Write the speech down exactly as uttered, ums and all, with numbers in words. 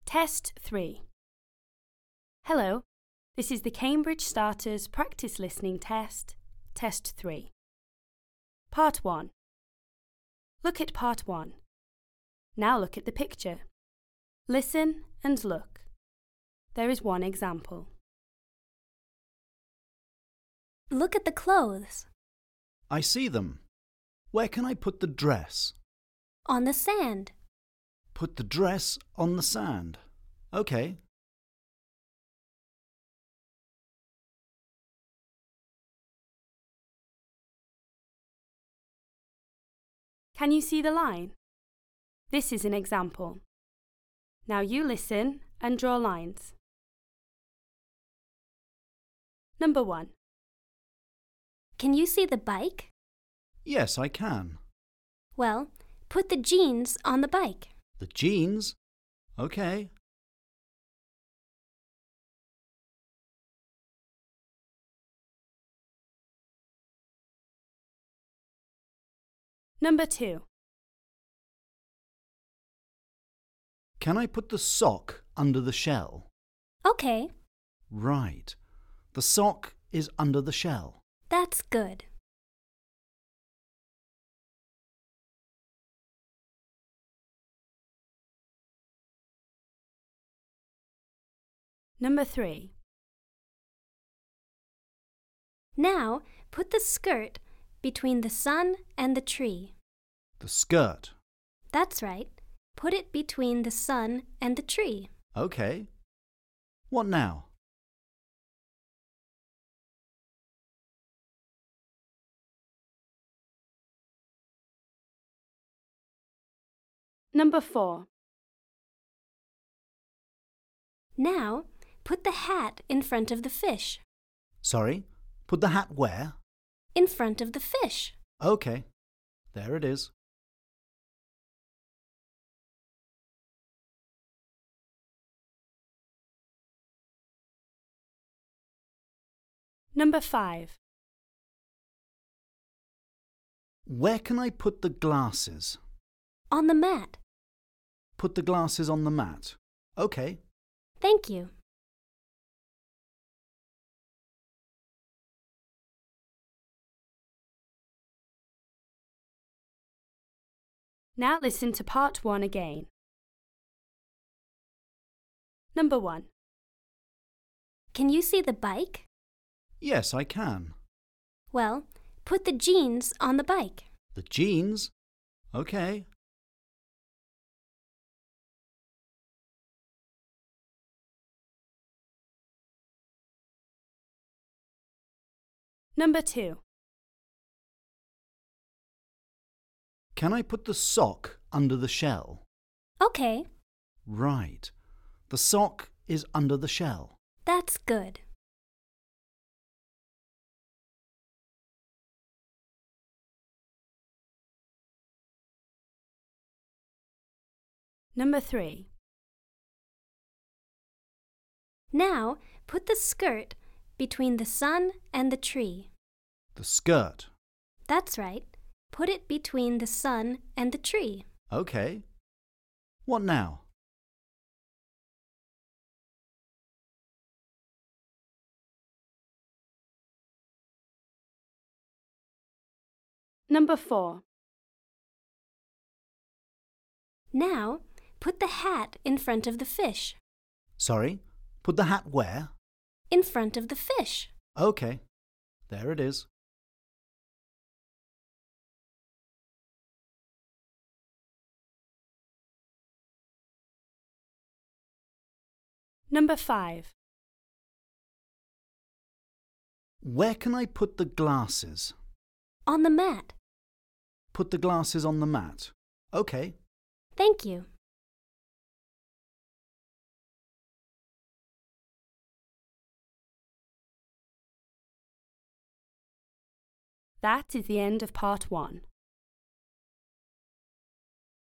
Test three. Hello, this is the Cambridge Starters Practice Listening Test, Test three. Part one. Look at Part one. Now look at the picture. Listen and look. There is one example. Look at the clothes. I see them. Where can I put the dress? On the sand. Put the dress on the sand. Okay. Can you see the line? This is an example. Now you listen and draw lines. Number one. Can you see the bike? Yes, I can. Well, put the jeans on the bike. The jeans? Okay. Number two. Can I put the sock under the shell? Okay, Right. The sock is under the shell. that's good. Number three. Now, put the skirt between the sun and the tree. The skirt. That's right. Put it between the sun and the tree. Okay. What now? Number four. Now, put the hat in front of the fish. Sorry? Put the hat where? In front of the fish. Okay. There it is. Number five. Where can I put the glasses? On the mat. Put the glasses on the mat. Okay. Thank you. Now listen to part one again. Number one. Can you see the bike? Yes, I can. Well, put the jeans on the bike. The jeans? Okay. Number two. Can I put the sock under the shell? Okay, Right. The sock is under the shell. that's good. Number three. Now, put the skirt between the sun and the tree. The skirt. That's right. Put it between the sun and the tree. Okay. What now? Number four. Now, put the hat in front of the fish. Sorry? Put the hat where? In front of the fish. Okay. There it is. Number five. Where can I put the glasses? On the mat. Put the glasses on the mat. Okay. Thank you. That is the end of part one.